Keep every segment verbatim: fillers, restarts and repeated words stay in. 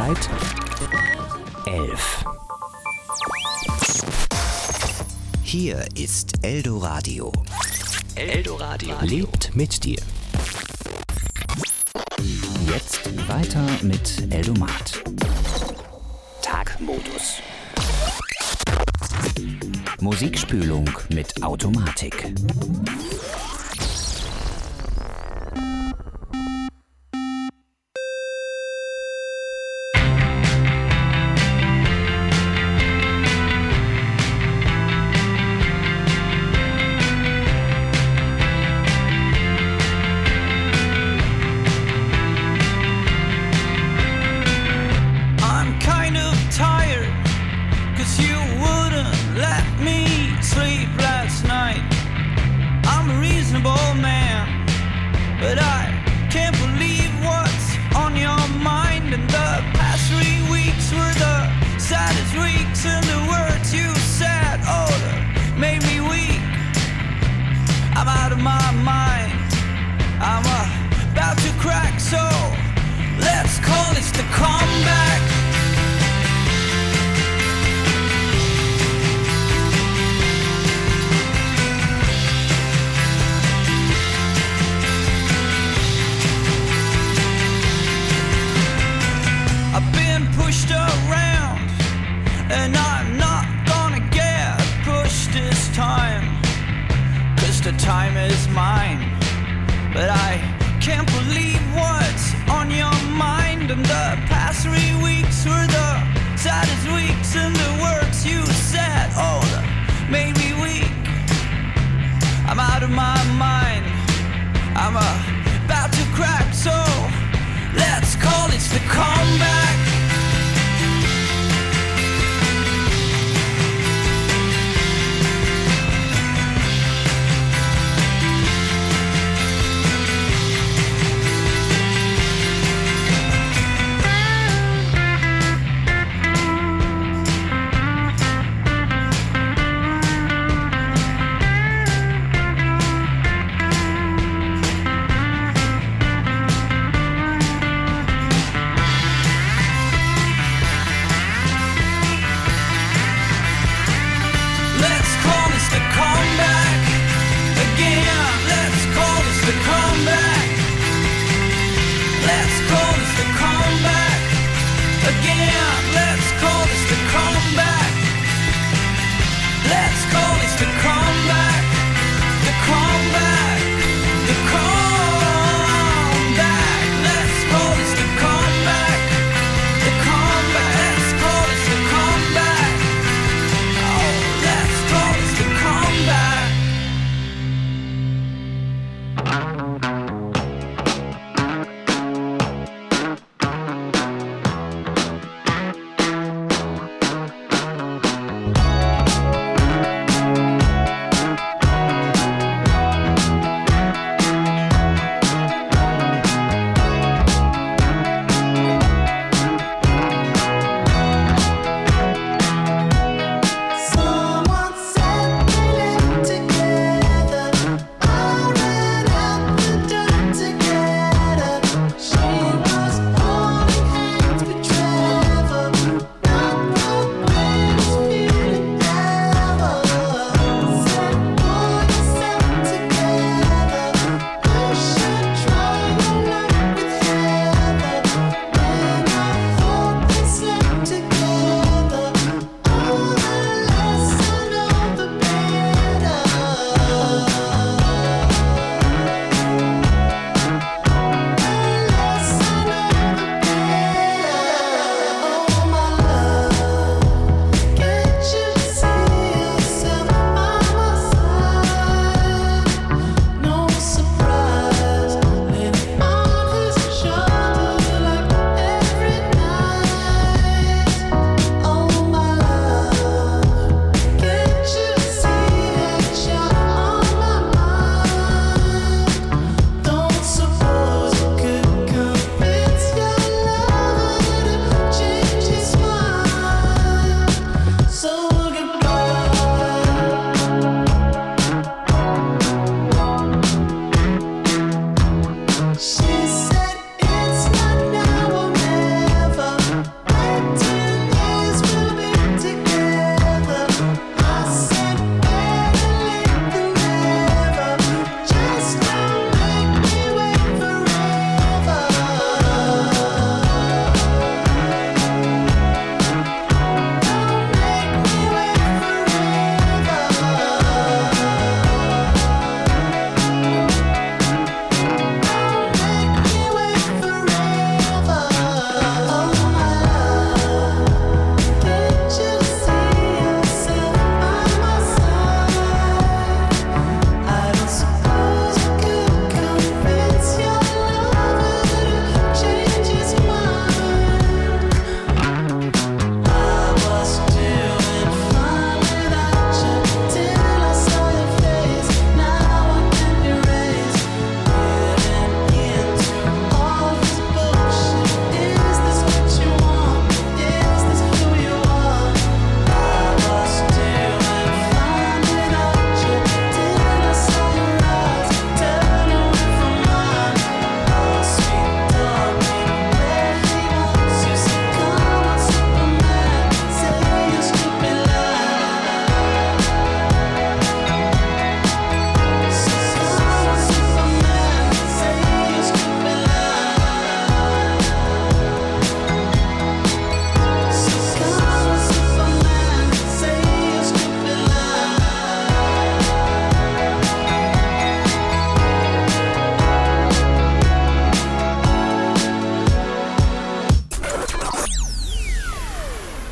Uhrzeit elf. Hier ist Eldoradio. Eldoradio lebt mit dir. Jetzt weiter mit Eldomat. Tagmodus. Musikspülung mit Automatik.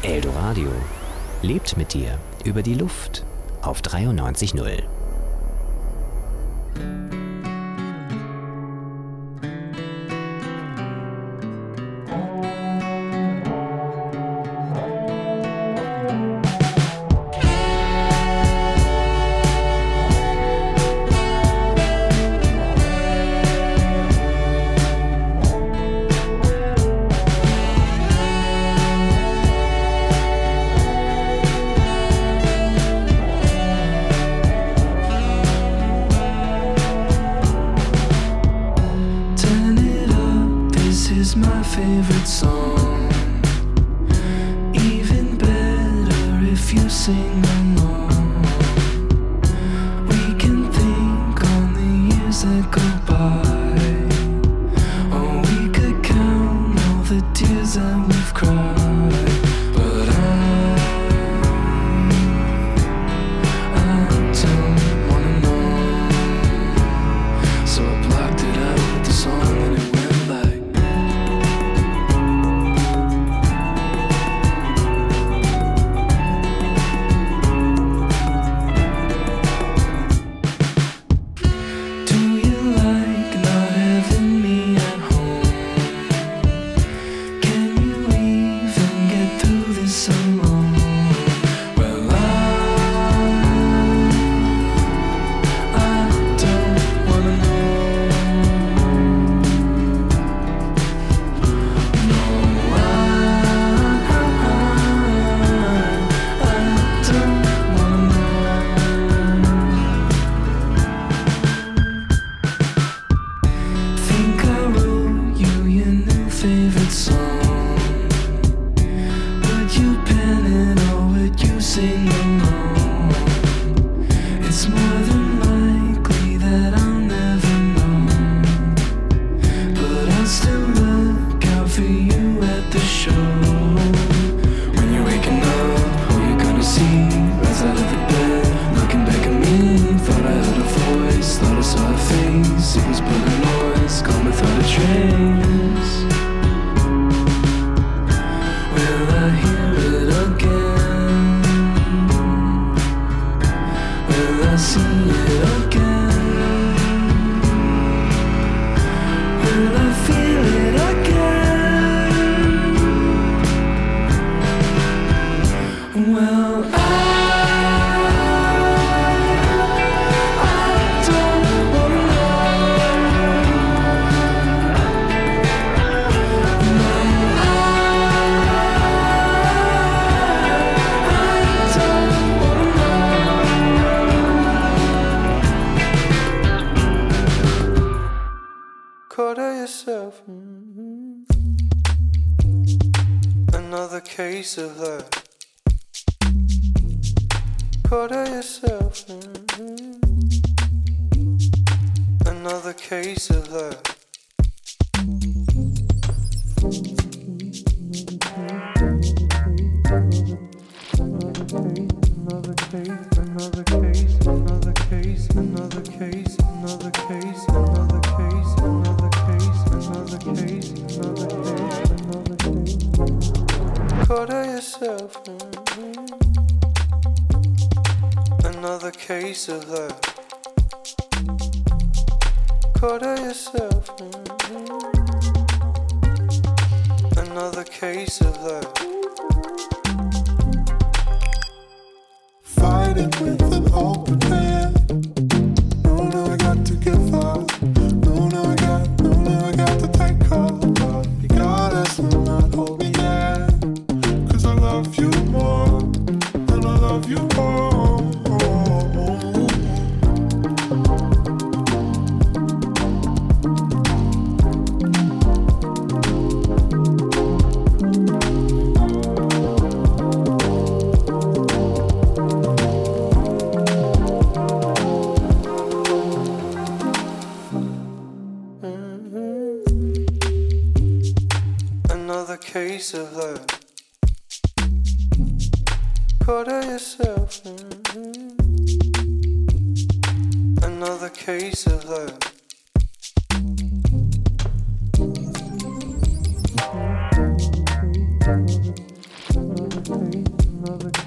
Eldoradio lebt mit dir über die Luft auf dreiundneunzig Komma null.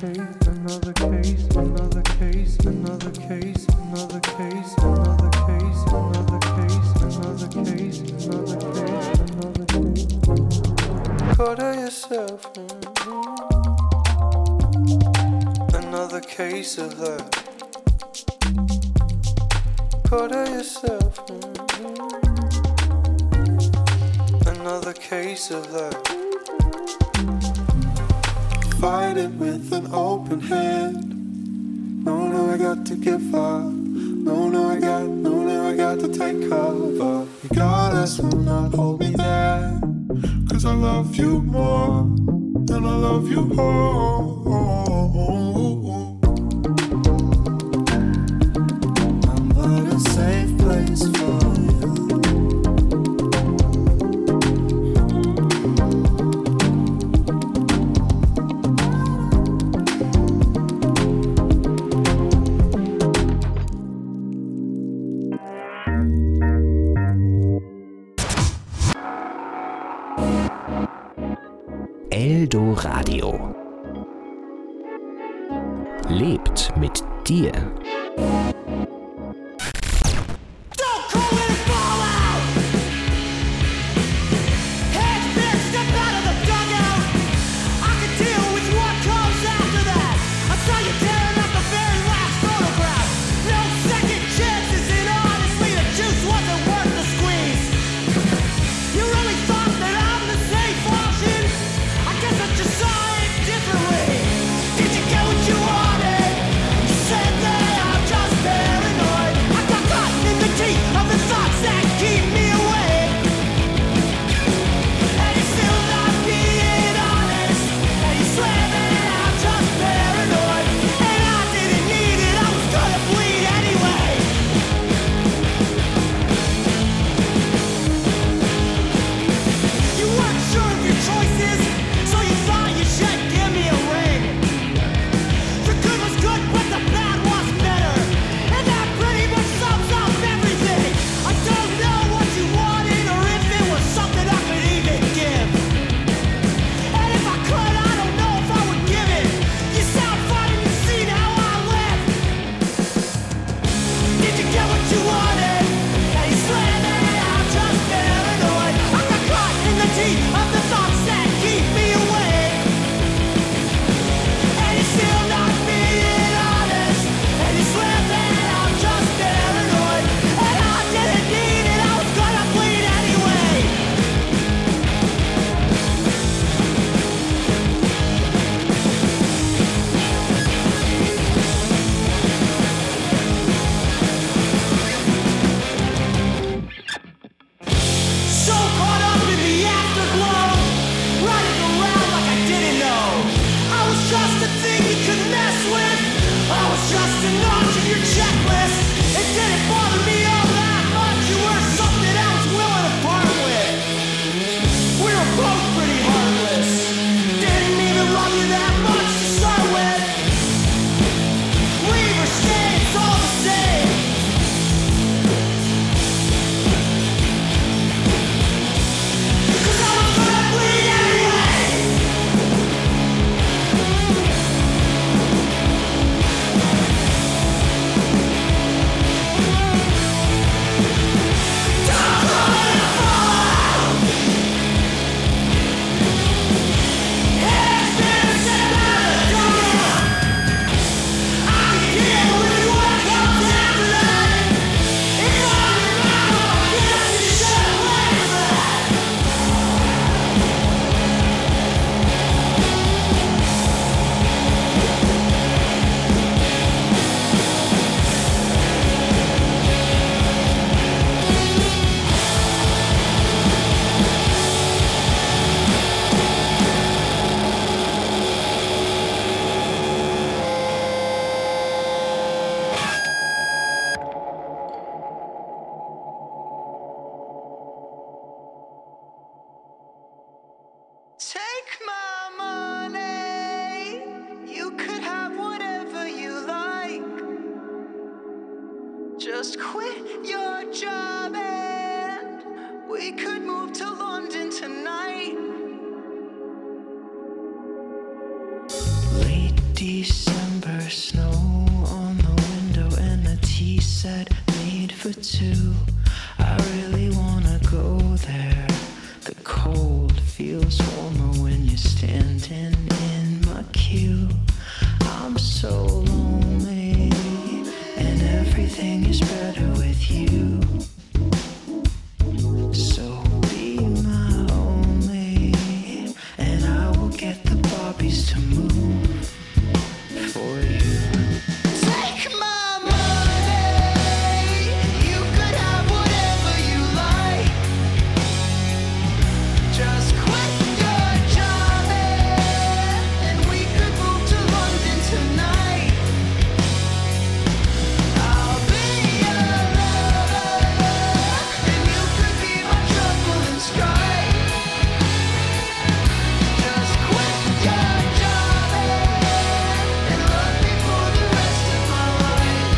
Eldoradio. Lebt mit dir. Just quit your job and we could move to London tonight. Lady December snow on the window and a tea set made for two. I really wanna go there. The cold feels warmer when you're standing in my queue. I'm so lonely and everything is better with you. So be my only and I will get the Barbies to move for you. Take my money, you could have whatever you like. Just quit your job and we could move to London tonight. I'll be your lover and you could be my trouble and strife. Just quit your job and love me for the rest of my life.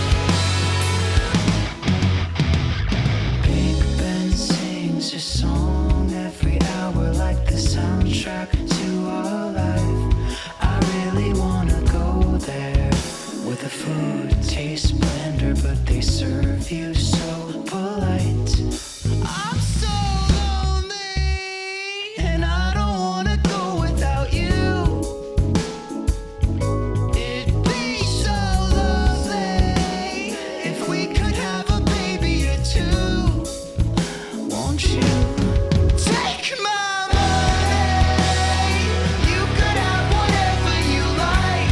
Big Ben sings a song every hour like the soundtrack to our life. I really wanna go there where the food tastes blender but they serve you so polite. I'm so lonely and I don't wanna go without you. It'd be so lovely if we could have a baby or two. Won't you take my money? You could have whatever you like.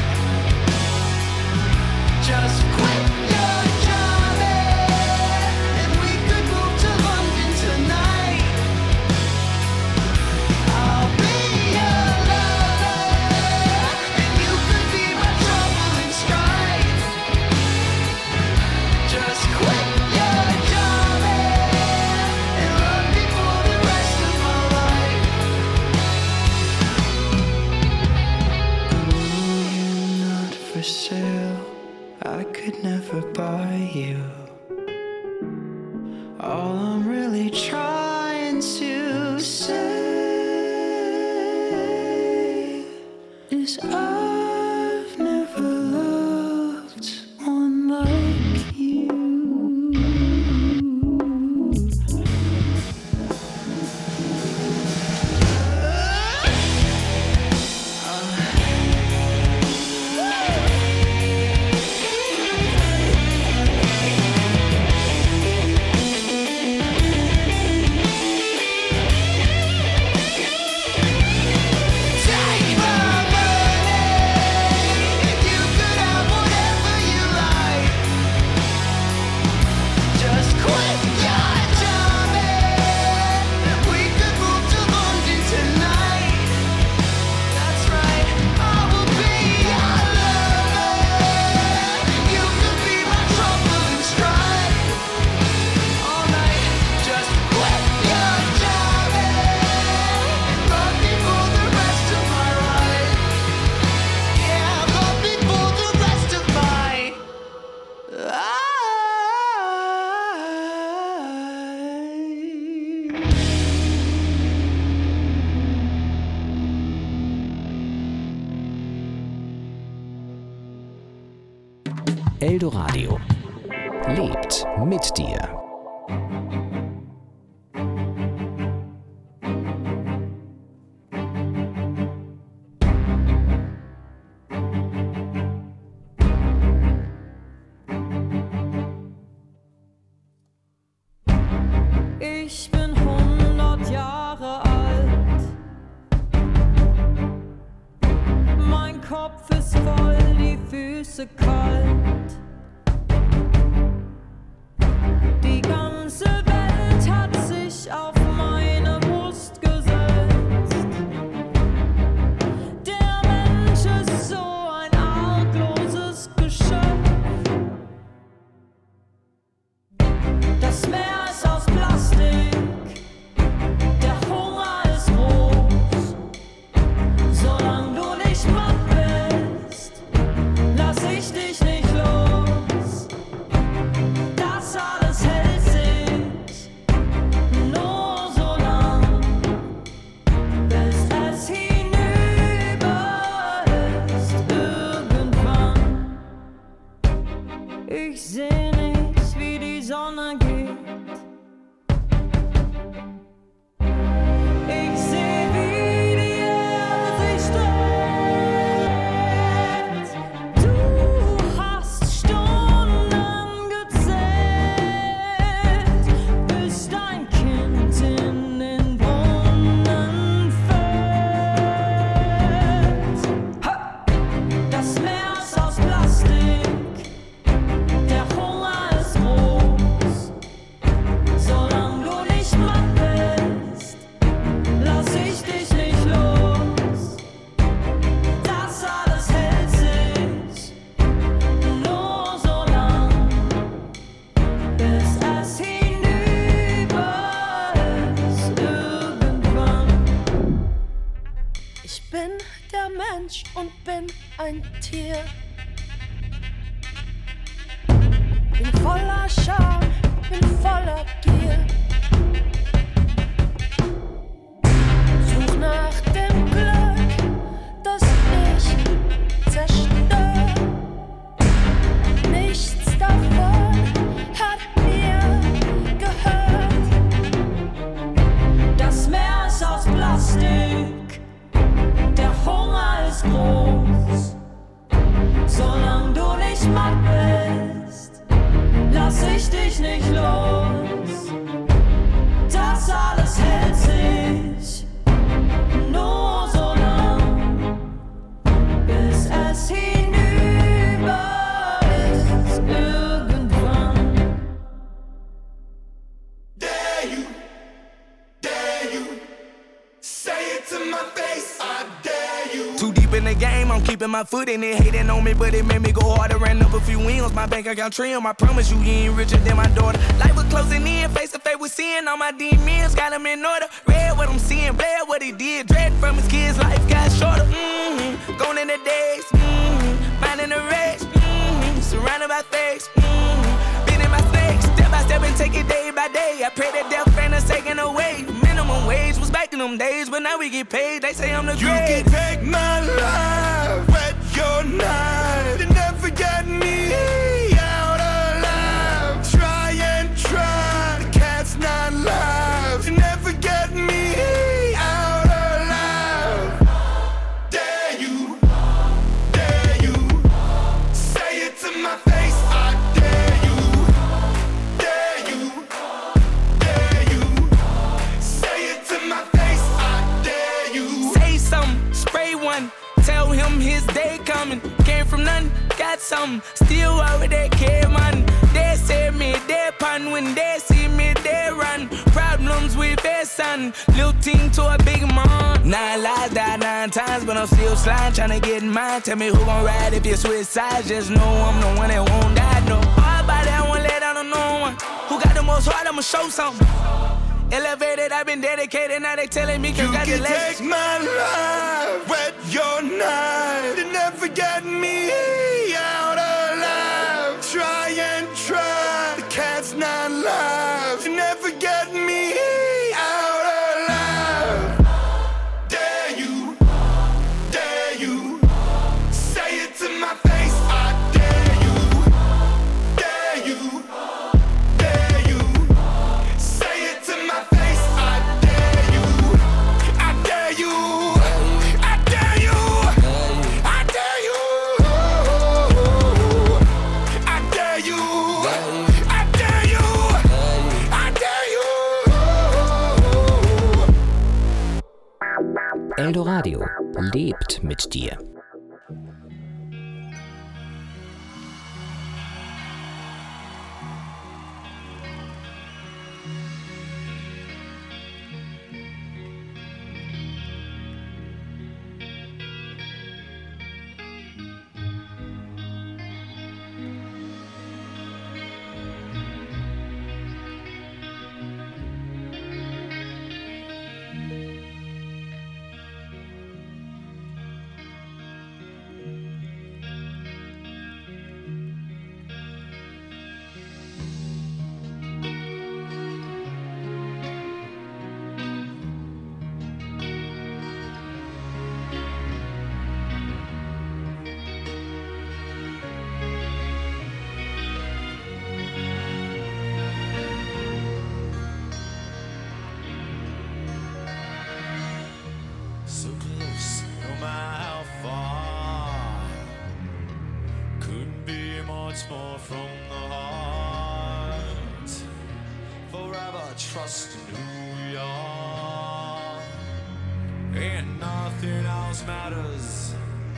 Just quit your job and we could move to London tonight. I'll be your lover and you could be my trouble and strife. Just quit your job and love me for the rest of my life. Ooh, you're not for sale. I could never buy you. All I'm really trying to say is I've never loved one like you. Take my money, you could have whatever you like. Just quit your job and we could move to London tonight. That's right, I will be your lover. You could be my trouble and strife. All night, just quit your job and love me for the rest of my life. Yeah, love me for the rest of my life. Eldoradio lebt mit dir. Ich bin hundert Jahre alt. Mein Kopf ist voll, die Füße kalt. Die ganze Welt hat sich auf meine Brust gesetzt. Der Mensch ist so ein argloses Geschöpf. Das Meer ist aus Plastik, der Hunger ist groß. Solange du nicht matt bist, lass ich dich nicht los. der Mensch und bin ein Tier. Bin voller Scham, bin voller Gier. Such nach dem Glück, das ich zerstör. Nichts davon hat mir gehört. Das Meer ist aus Plastik, der Hunger ist groß. Solange du nicht matt bist, lass ich dich nicht los. Das alles hält sich nur so lang, bis es hinüber ist irgendwann. Dare you, dare you, say it to my face, I dare you. Too deep in the game, I'm keeping my foot in it. Hating on me, but it made me go harder. Ran up a few wins, my bank account trim. I promise you, you ain't richer than my daughter. Life was closing in, face to face with sin. All my demons got them in order. Read what I'm seeing, bled what he did. Dread from his kids, life got shorter. Mm-hmm. Gone in the days, mm-hmm. Minding the race, mm-hmm. Surrounded by fakes, mm-hmm. Been in my snakes, step by step and take it day by day. I pray that death ain't us taken away. Minimum wage was back in them days, but now we get paid. They say I'm the You great. can take my life, wet your knife, and never get me out alive. Try and try, the cat's not live. You never get me out alive. Dare you, dare you, say it to my face, I dare you. Dare you, dare you, say it to my face, I dare you. Say something, spray one. Tell him his day coming. Came from nothing, got something. Still over there, care man. They say me, they pun. When they see me, they run. Problems with their son. Little team to a big man. Nine lives, died nine times, but I'm still sliding, trying to get mine. Tell me who gon' ride if you switch sides. Just know I'm the one that won't die. No hard body, I won't let down on no one. Who got the most heart, I'ma show something. Elevated, I've been dedicated, now they telling me You can congratulations. take my life, wet your knife, you never get me out alive. Try and try, the cat's not live. You never get me out alive. Dare you, dare you, say it to my face, I dare you. Dare you, dare you, say it to my face, I dare you. I dare you, I dare you, I dare you, I dare you, I dare you, I dare you. Eldoradio lebt mit dir. So close, no matter how far. Couldn't be much more from the heart. Forever trust in who you are, and nothing else matters.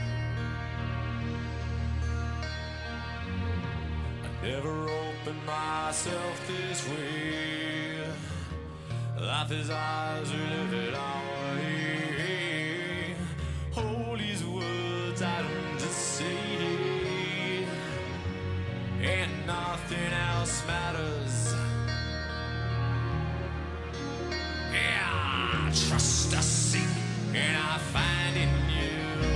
I never opened myself this way. Life is ours, we live it our way. Hold these words I don't just say, and nothing else matters. Yeah, trust I seek and I find in you.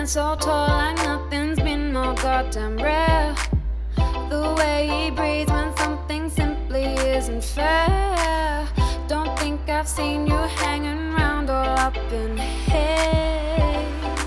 stand so tall like nothing's been more goddamn rare. The way he breathes when something simply isn't fair. Don't think I've seen you hanging around all up in here.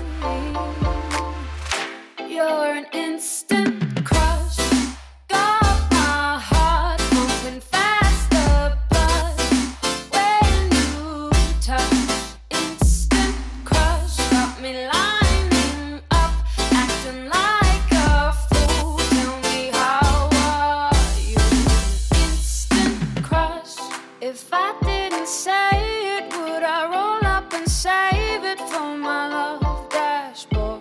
You're an instant crush. Got my heart pumping faster, but when you touch, instant crush. Got me lining up, acting like a fool. Tell me, how are you? Instant crush. If I didn't say it, would I roll up and save it for my love dashboard?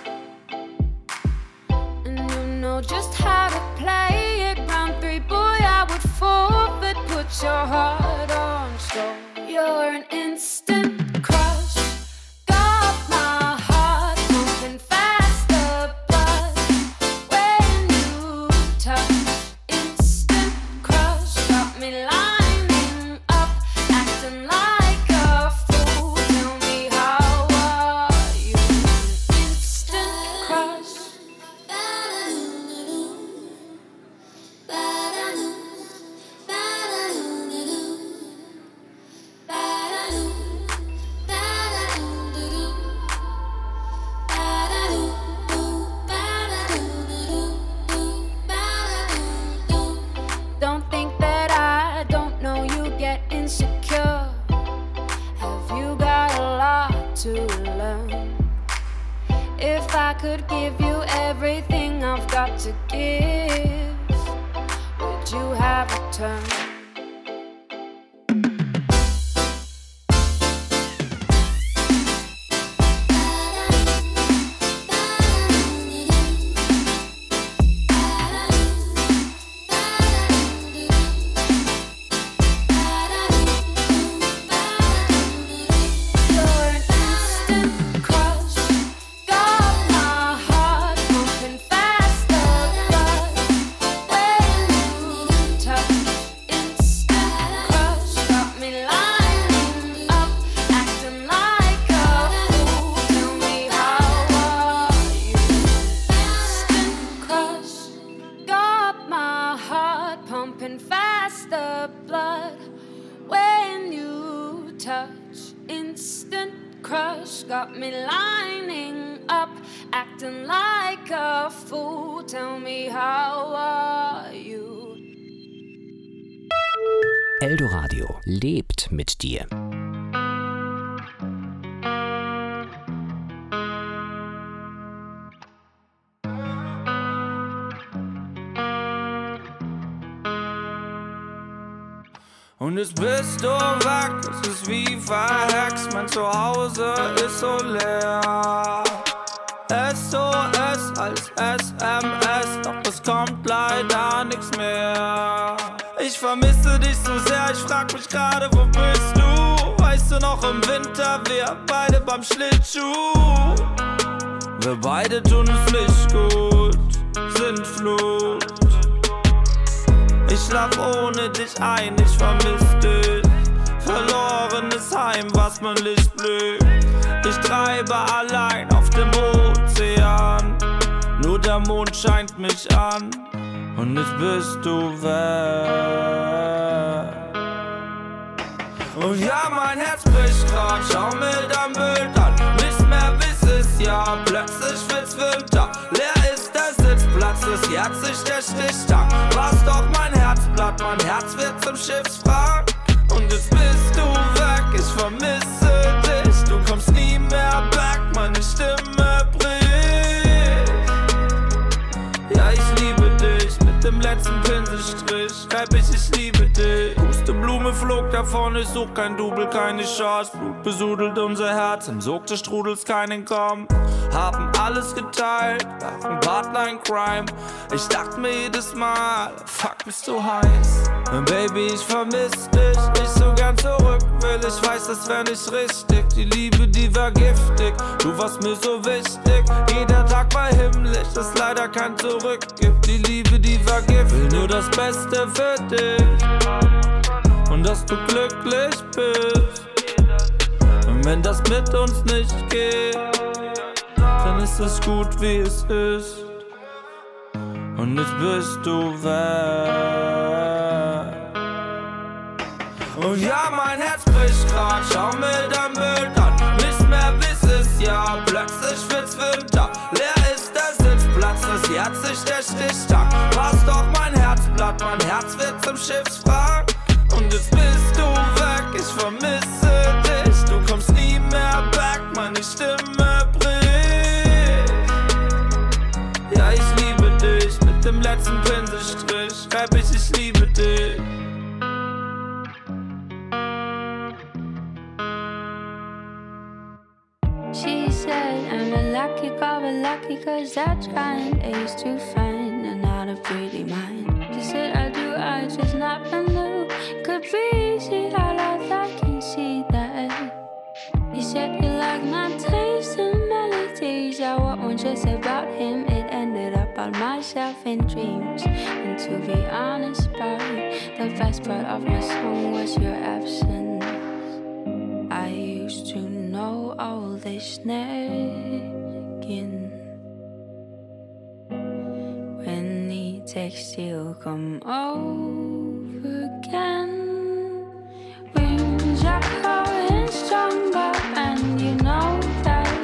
And you know just how to play it. Round three, boy, I would forfeit. Put your heart on score. You're an instant crush. Got my heart pumping faster, but when you touch, instant crush. Got me lining up, acting like a fool. Tell me, how are you? Instant crush. Don't think that I don't know you get insecure. Have you got a lot to learn? If I could give you everything I've got to give, would you have a turn? You're an instant crush. Got my heart pumping faster, but when you touch, instant crush. Got me lining up, acting like a fool. Tell me, how are you? Instant crush. Got my heart pumping faster, blood when you touch, instant crush. Got me lining up, acting like a fool. Tell me, how are you? Eldoradio lebt mit dir. Und jetzt bist du weg, es ist wie verhext, mein Zuhause ist so leer. S O S als S M S, doch es kommt leider nichts mehr. Ich vermisse dich so sehr, ich frag mich gerade, wo bist du? Weißt du noch im Winter, wir beide beim Schlittschuh? Wir beide tun es nicht gut, sind Flut. Ich schlaf ohne dich ein, ich vermiss dich. Verlorenes Heim, was mein Licht blüht. Ich treibe allein auf dem Ozean. Nur der Mond scheint mich an. Und jetzt bist du weg. Und ja, mein Herz bricht grad, schau mir dein Bild an. Nicht mehr wie es ist, ja, plötzlich wird's Winter. Leer ist der Sitzplatz, das Herz sich der Stichtag. Warst doch mein Herzblatt, mein Herz wird zum Schiffswrack. Und jetzt bist du weg, ich vermisse dich. Du kommst nie mehr back, meine Stimme bricht. Ja, ich liebe dich, mit dem letzten Pinselstrich schreib ich, ich liebe dich. Pusteblume flog davon, ich such kein Double, keine Chance. Blut besudelt unser Herz, im Sog des Strudels kein Entkommen. Haben alles geteilt, waren Partner in Crime. Ich dachte mir jedes Mal, fuck, bist du heiß. Und Baby, ich vermiss dich, ich so gern zurück will. Ich weiß, das wär nicht richtig, die Liebe, die war giftig. Du warst mir so wichtig, jeder Tag war himmlisch, das leider kein Zurück gibt. Die Liebe, die war giftig, will nur das Beste für dich. Und dass du glücklich bist. Und wenn das mit uns nicht geht, dann ist es gut, wie es ist. Und jetzt bist du weg. Und ja, mein Herz bricht grad, schau mir dein Bild an. Nicht mehr bis es ja, plötzlich wird's Winter. Leer ist der Sitzplatz, das jährt sich der Stichtag. Warst doch mein Herzblatt, mein Herz wird zum Schiffswrack. Und jetzt bist du weg, ich vermisse dich. Du kommst nie mehr back, meine Stimme bricht. Ja, ich liebe dich, mit dem letzten Pinselstrich schreib ich, ich liebe dich. She said I'm a lucky girl, but lucky cause I tried ace to find another pretty mind. She said I do, I just nothing new. Could be easy, I love, I can see that. He said you like my taste and melodies. I won't just about him, it ended up on myself in dreams. And to be honest, boy, the best part of my song was your absence. I used to know all this nagging. When he texts, he'll come over again. Wings are growing stronger, and you know that.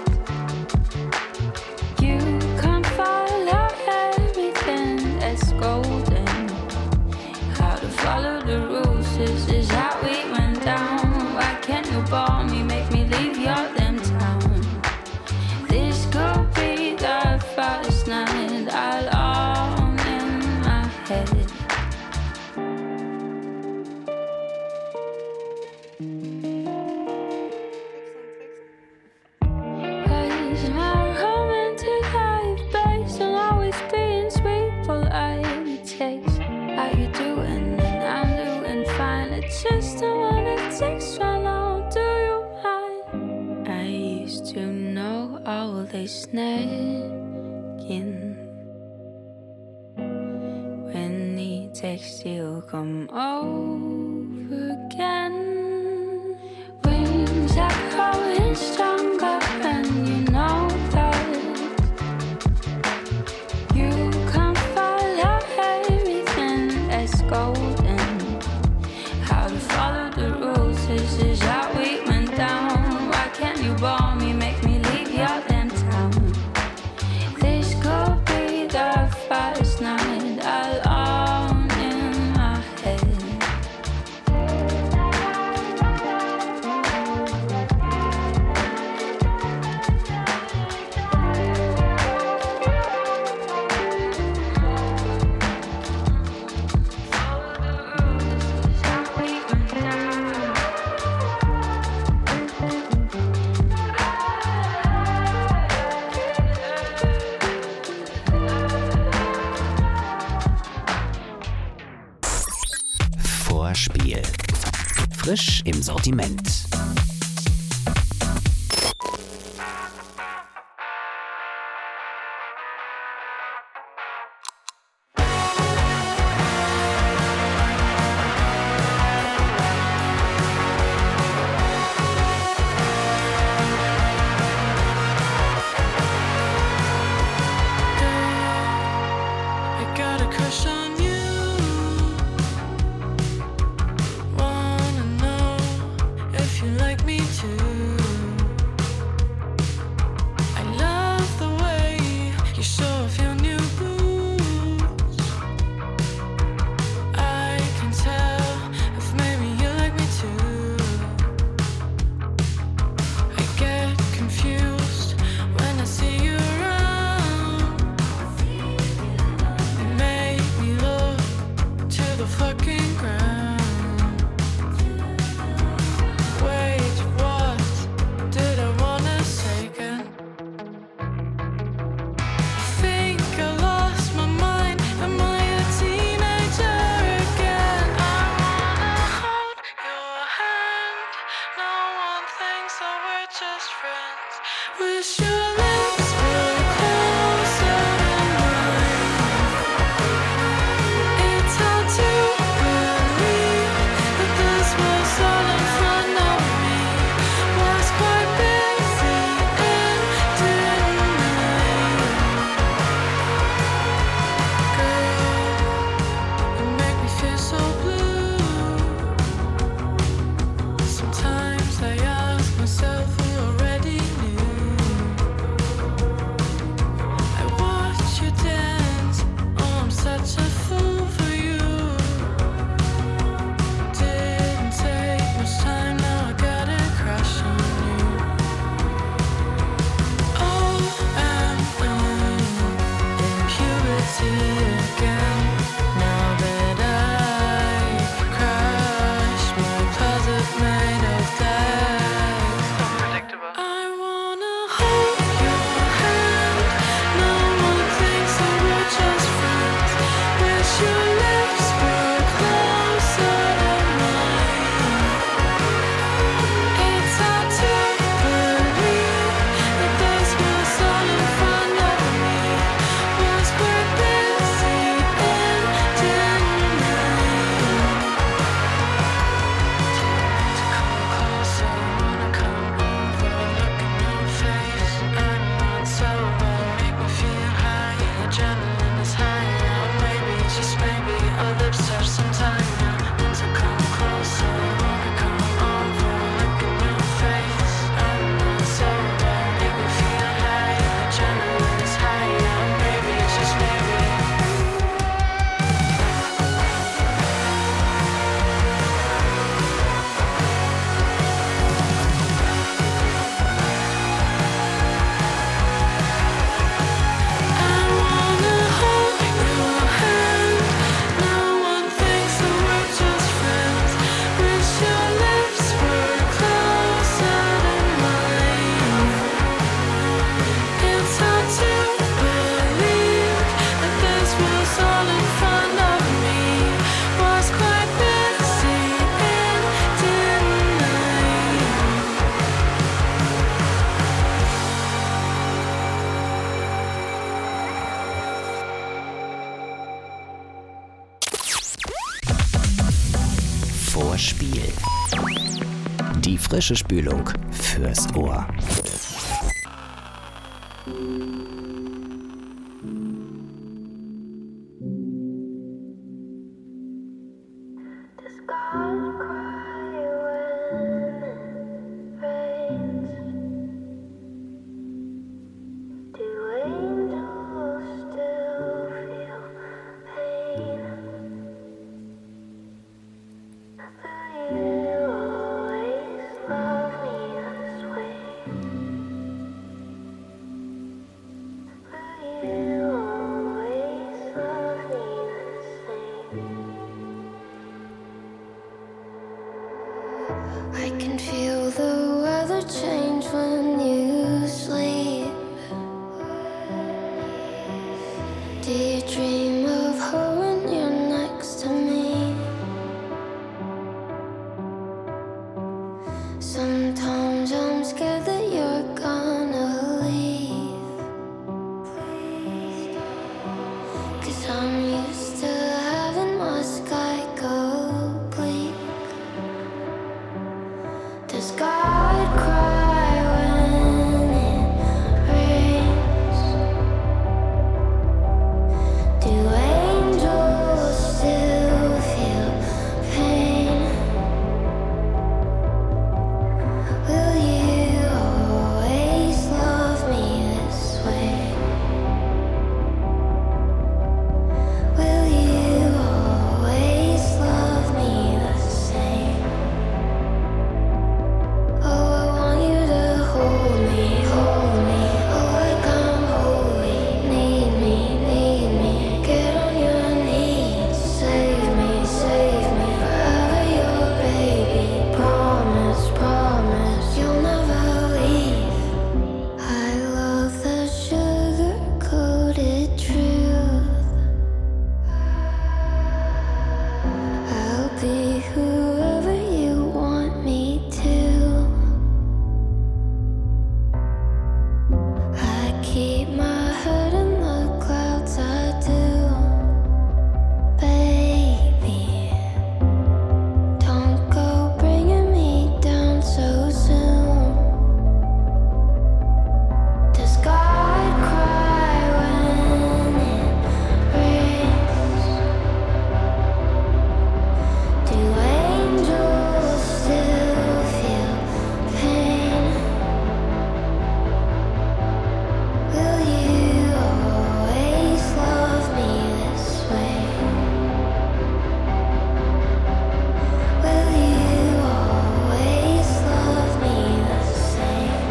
You can't follow everything that's golden. How to follow the rules, this is how we went down. Why can't you bore me, make me leave your damn town? This could be the first night I'll own in my head. Cause my romantic life based on always being sweet, polite, it takes how you doing and I'm doing fine. It's just the one it takes right now. Do you mind? I used to know all this nagging. When he texts, he'll come over again. Wings are growing stronger, and you know that. You can't follow everything that's golden. How to follow the rules, this is how we went down. Why can't you bore me, make me leave your damn town? This could be the first night I'll own in my head. Vorspiel. Frisch im Sortiment. I got a crush on you. Wanna know if you like me too. I love the way you show off your new boots. I can tell if maybe you like me too. I get confused when I see you around. You make me look to the fucking ground. Wait, what did I wanna say again? I think I lost my mind. Am I a teenager again? I wanna hold your hand. No one thinks that we're just friends. Wish your lips were closer than mine. It's hard to believe that this was all in front of me. Was quite busy and didn't Die frische Spülung fürs Ohr. I can feel the weather change when you sleep. Do you dream of her when you're next to me? Sometimes I'm scared that you're gonna leave, 'cause I'm used to having my sky go bleak. Does God cry when it rains? Do angels still feel pain? Will you always love me this way? Will you always love me the same? Oh, I want you to hold me, hold me. Oh, like I'm holy. Need me, need me. Get on your knees. Save me, save me. Forever your baby. Promise, promise. You'll never leave. I love the sugar-coated truth. I'll be whoever you want me to. I keep my head in the clouds, I do. Baby, don't go bringing me down so soon. Does God cry when it rains? Do angels still feel pain? Will you always love me this way? Will you always love me the same?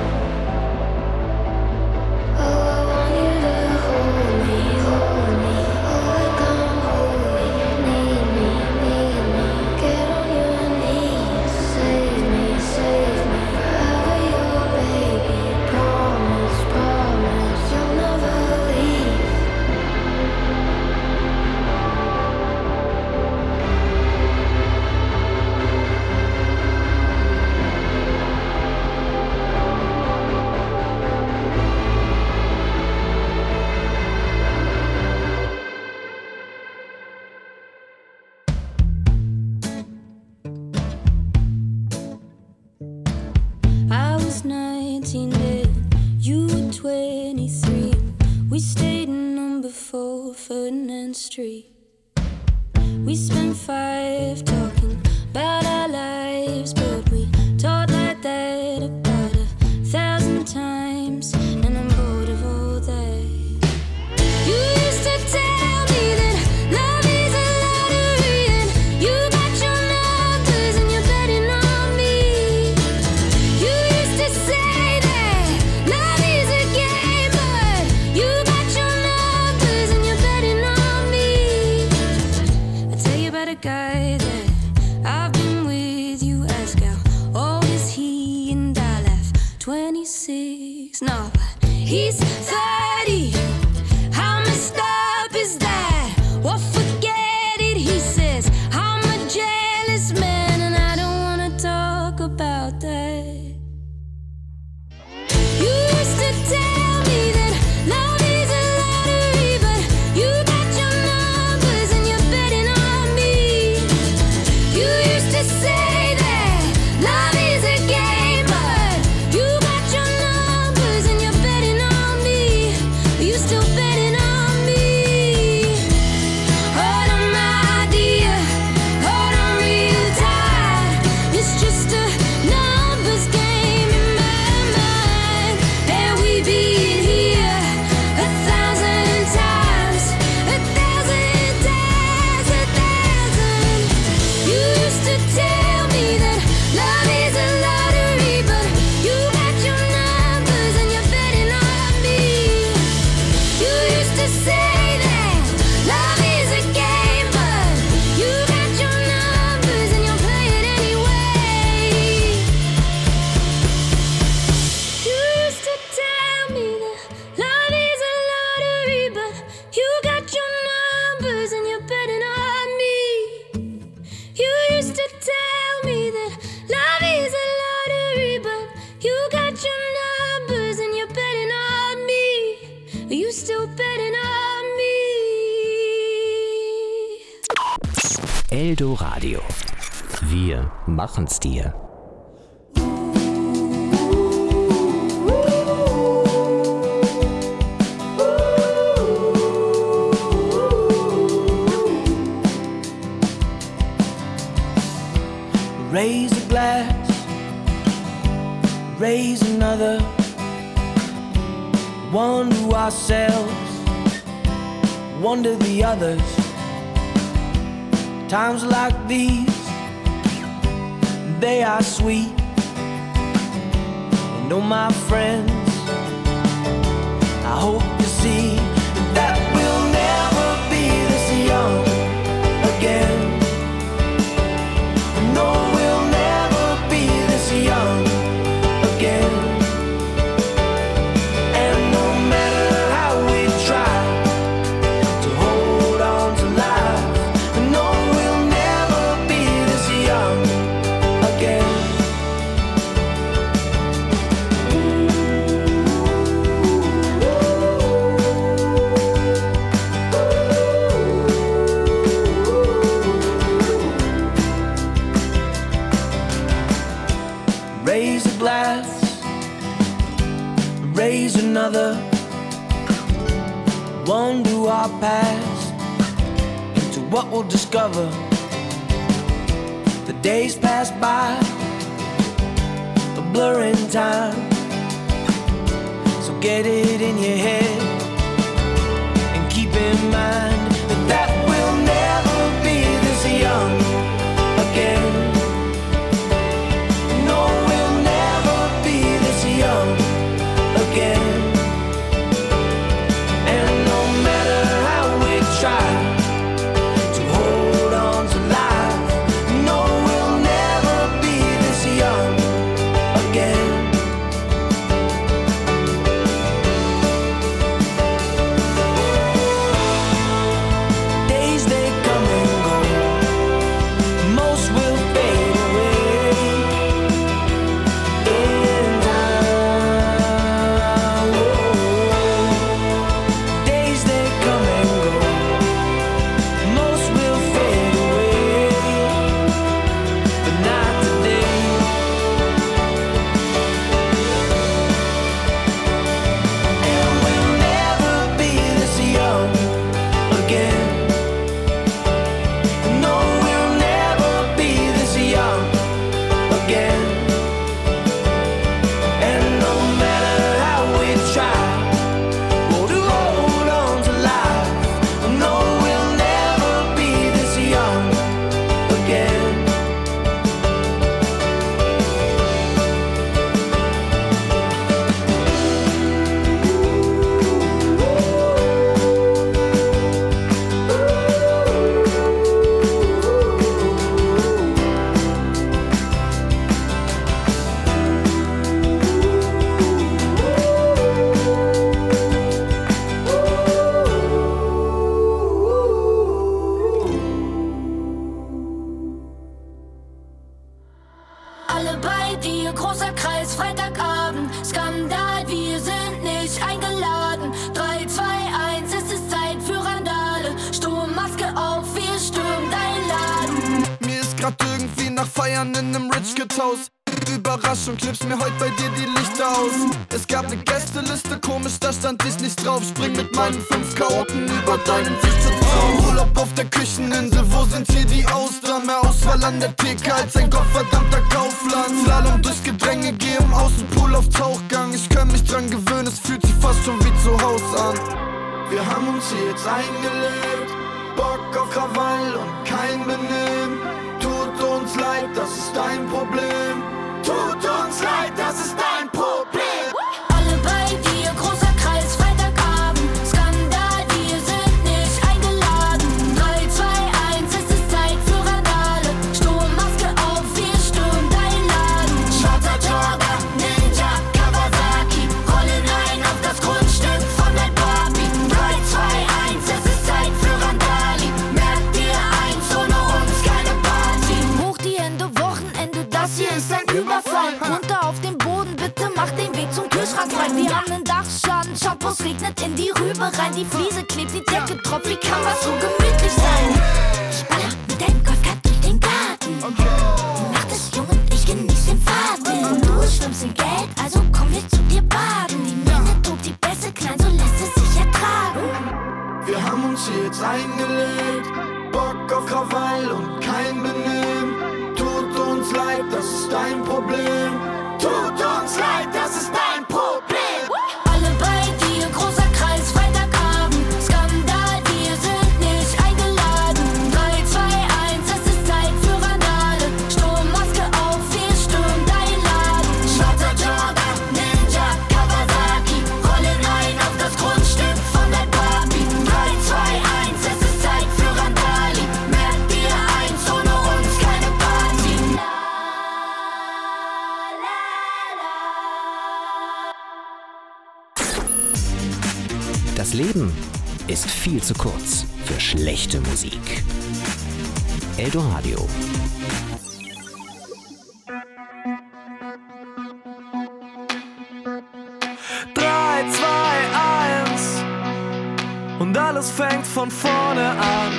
Oh, I want you to hold me, hold me. Oh, like I'm holy. Need me, need me. Get on your knees. Save me, save me. Forever your baby. Promise, promise. You'll never leave. I was nineteen then, you were twenty-three. We stayed in number four Ferdinand Street. We spent five talking about our lives, but we talked like that about a thousand times, and I'm bored of all that. You used to tell me that love is a lottery, and you got your numbers and you're betting on me. You used to say that love is a game, but you got your numbers and you're betting on me. I tell you about a guy that I've been with, you ask how old is he, and I laugh, twenty-six, no, but he's thirty. How messed up is that? Well, forget it, he says, I'm a jealous man, and I don't wanna talk about that. You used to tell me that love is a lottery, but you got your numbers and you're betting on me. You used to say that love is a game. Eldoradio. Wir machen's dir. Raise a glass, raise another. One to ourselves, one to the others. Times like these, they are sweet. And oh my friends, I hope you see that we'll never be this young again. No, we'll never be this young again. And no matter how we try to hold on to life, no, we'll never be this young again. Raise a glass, raise another. One to our past, into what we'll discover. The days pass by, a blur in time. So get it in your head and keep in mind that, that we'll never be this young again. No, we'll never be this young again. And no matter how we try to hold on to life, no, we'll never be this young again. Days they come and go, most will fade away in time. Oh, days they come and go, most will fade away, but not today. And we'll never be this young again. No, we'll never be this young again. And no matter how we try, oh, to hold on to life, no, we'll never be this young again. Alle bei dir, großer Kreis, Freitagabend, Skandal, wir sind nicht eingeladen. drei, zwei, eins, es ist Zeit für Randale. Sturmmaske auf, wir stürmen dein Laden. Mir ist grad irgendwie nach Feiern in nem Rich Kid Haus. Überraschung, klippst mir heute bei dir die Lichter aus. Es gab ne Gästeliste, komisch, da stand ich nicht drauf. Spring mit meinen fünf Chaoten über deinen sechzehn Urlaub auf der Kücheninsel, wo sind hier die Austern? Mehr Auswahl an der Theke als ein gottverdammter Kaufland. Slalom durch Gedränge, geh im Außenpool auf Tauchgang. Ich kann mich dran gewöhnen, es fühlt sich fast schon wie zu Haus an. Wir haben uns hier jetzt eingelebt, Bock auf Krawall und kein Benehmen. Tut uns leid, das ist dein Problem. Tut uns leid, das ist dein Problem. Alle bei dir, großer Kreis, Freitagabend, Skandal, wir sind nicht eingeladen. drei, zwei, eins, es ist Zeit für Randale. Sturmmaske auf, wir stürmen dein Laden. Schwarzer Jogger, Ninja, Kawasaki, rollen ein auf das Grundstück von der Barbie. drei, zwei, eins, es ist Zeit für Randali. Merk dir eins, ohne uns keine Party. Hoch die Hände, Wochenende, das hier ist ein Überfall. Runter auf den Boden, bitte mach den Weg zum Kühlschrank frei. Wir haben einen Dachschaden, Shampoos regnet in die Rübe rein. Die Fliese klebt, die Decke tropft, wie kann was so gemütlich sein? Ich baller mit deinem Golfkart bisschen Geld, also kommen wir zu dir baden. Die Miene tut die Bässe klein, so lässt es sich ertragen. Wir haben uns hier jetzt eingelegt, Bock auf Krawall und kein Benehmen. Tut uns leid, das ist dein Problem. Tut uns leid, das ist dein Problem. Alle bei dir, großer Kreis, Freitagabend. Skandal, wir sind nicht eingeladen. Drei, zwei, eins, es ist Zeit für Randale. Sturmmaske auf, wir stürmen dein Laden. Schwarzer Jogger, Ninja, Kawasaki. Rollen ein auf das Grundstück von der Barbie. Drei, zwei, eins, es ist Zeit für Randali. Merk dir eins, ohne uns keine Party. Das Leben ist viel zu kurz für schlechte Musik. Eldoradio. Drei, zwei, eins und alles fängt von vorne an.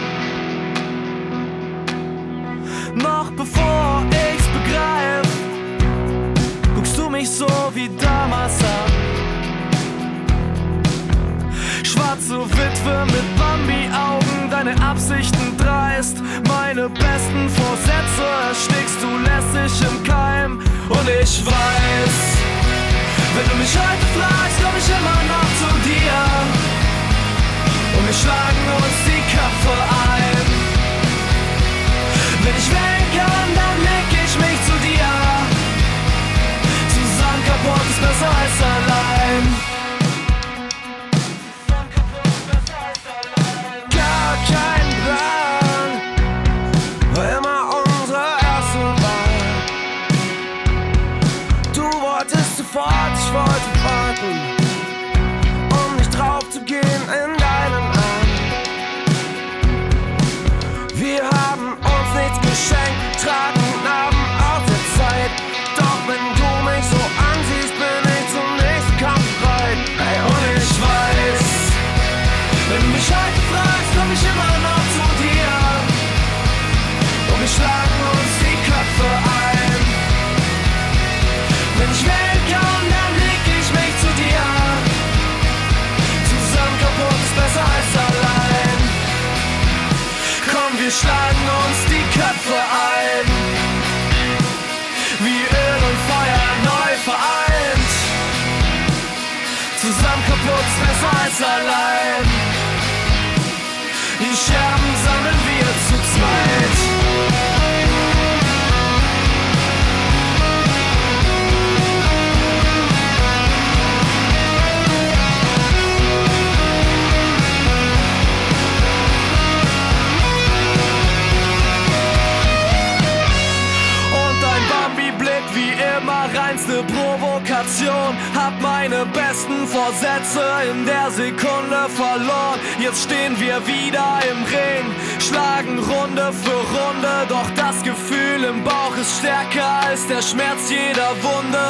Noch bevor ich's begreif, guckst du mich so wie damals an. Schwarze Witwe mit Bambi-Augen, deine Absichten dreist. Meine besten Vorsätze erstickst du lässig im Keim. Und ich weiß, wenn du mich heute fragst, komm ich immer noch zu dir. Und wir schlagen uns die Köpfe ein. Wenn ich weg kann, dann leg ich mich zu dir. Zusammen kaputt ist besser als allein. Gar kein Plan, war immer unsere erste Wahl. Du wolltest sofort, ich wollte warten, um nicht drauf zu gehen in deinen Arm. Wir haben uns nichts geschenkt, tragen Narben aus der Zeit. Doch wenn du mich so ansiehst, bin ich zum nächsten Kampf bereit. Hey, und ich weiß, wenn du mich heute fragst, komm ich immer noch zu dir. Und wir schlagen uns die Köpfe ein. Wenn ich weg kann, dann leg ich mich zu dir. Zusammen kaputt ist besser als allein. Komm, wir schlagen uns die Köpfe ein. Wie Öl und Feuer neu vereint. Zusammen kaputt ist besser als allein. Die Scherben sammeln wir zu zweit. Wie immer reinste Provokation. Hab meine besten Vorsätze in der Sekunde verloren. Jetzt stehen wir wieder im Ring, schlagen Runde für Runde. Doch das Gefühl im Bauch ist stärker als der Schmerz jeder Wunde.